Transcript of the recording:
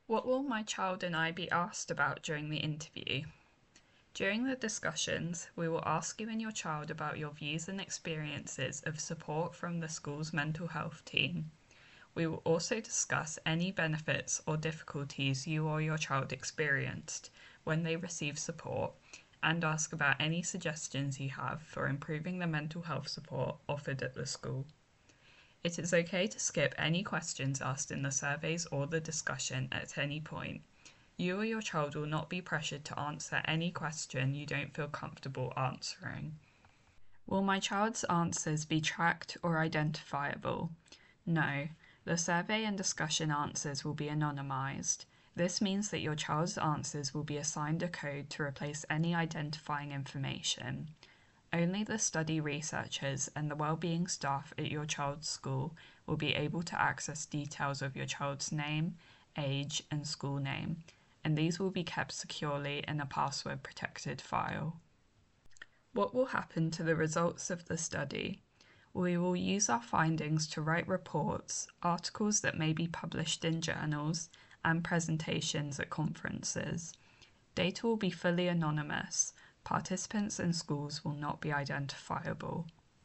What will my child and I be asked about during the interview? During the discussions, we will ask you and your child about your views and experiences of support from the school's mental health team. We will also discuss any benefits or difficulties you or your child experienced when they received support and ask about any suggestions you have for improving the mental health support offered at the school. It is okay to skip any questions asked in the surveys or the discussion at any point. You or your child will not be pressured to answer any question you don't feel comfortable answering. Will my child's answers be tracked or identifiable? No. The survey and discussion answers will be anonymised. This means that your child's answers will be assigned a code to replace any identifying information. Only the study researchers and the wellbeing staff at your child's school will be able to access details of your child's name, age, and school name, and these will be kept securely in a password-protected file. What will happen to the results of the study? We will use our findings to write reports, articles that may be published in journals, and presentations at conferences. Data will be fully anonymous. Participants and schools will not be identifiable.